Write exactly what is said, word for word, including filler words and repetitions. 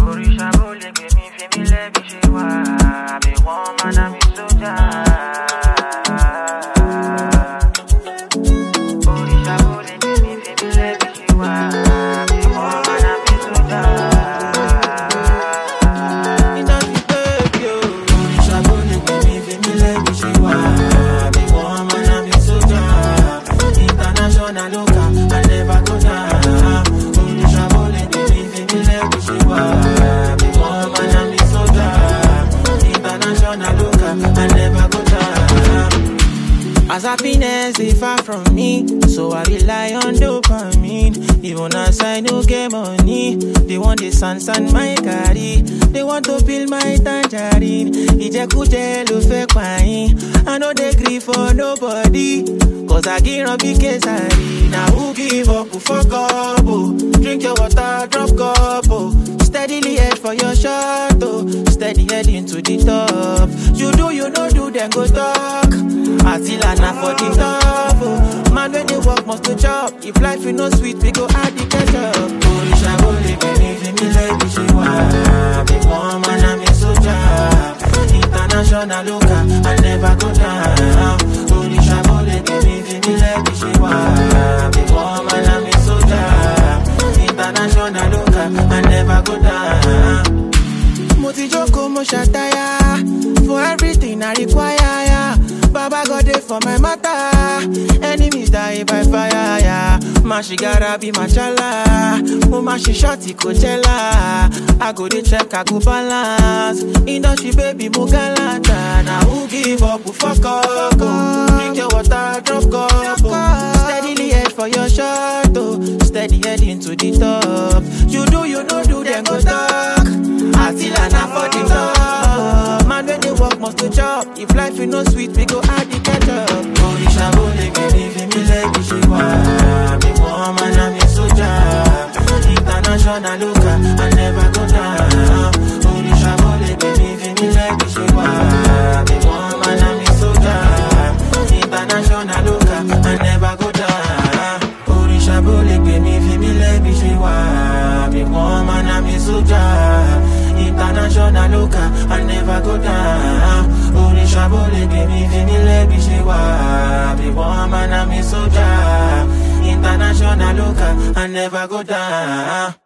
Orisha bole gbé mi fi mí lẹ́bi ṣe wá. Àbí wọ́n máa ná mi sójà. Orisha bole gbé mi fi mí lẹ́bi ṣe wá. Àbí wọ́n máa ná mi sójà. Industry baby o. Orisha bole gbé mi fi mí lẹ́bi ṣe wá. Àbí wọ́n máa ná mi sójà. International local, I never go down. Orisha bole gbé mi fi mí lẹ́bi ṣe wá. Àbí wọ́n máa ná mi sójà. International local, I never go down. As happiness is far from me, so I rely on dopamine. Even as I no get money, they want the sans and my carry. They want to build my tangerine. Ijekuje lo fe kwain. I know they grieve for nobody, cause I give up big kesari. Now who give up, who fuck up, oh. Drink your water, drop cup, oh. Steadily head for your shot, oh. Steady head into the top. You do, you know, do, then go talk. Atila na for the top, oh. Man when they work must to chop. If life is no sweet, we go add the ketchup. Orisha bole baby, fi mi lẹ́bi ṣe wá. Àbí wọ́n máa ná mi sójà. International local, I never go down. Orisha bole baby, fi mi lẹ́bi ṣe wá. Àbí wọ́n máa ná mi sójà. International local, I never go down. Mo ti jókòó, mo ṣàtàyà. For everything I require, yeah. Baba got it for my matter. Enemies die by fire, yeah. Man, she gotta be my chala. Woman, she shorty Coachella. I go to check, I go balance. Industry baby, mo galanta. Now who give up, who fuck up, oh. Drink your water, drop cup, oh. Steadily head for your shot, oh. Steady head into the top. You do, you know, do, then go talk. Atila na for the top. Man, when they work must to chop. If life is no sweet, we go add the ketchup. Orisha bole gbé mi fi mí lẹ́bi ṣe wá. Àbí wọ́n máa ná mi sójà. International local, I never go down. Orisha bole gbé mi fi mí lẹ́bi ṣe wá. Àbí wọ́n máa ná mi sójà. International local, I never go down. Orisha bole gbé mi fi mí lẹ́bi ṣe wá. Àbí wọ́n máa ná mi sójà. International local, I never go down. Orisha bole gbé mi fi mí lẹ́bi ṣe wá. Àbí wọ́n máa ná mi sójà. International local, I never go down.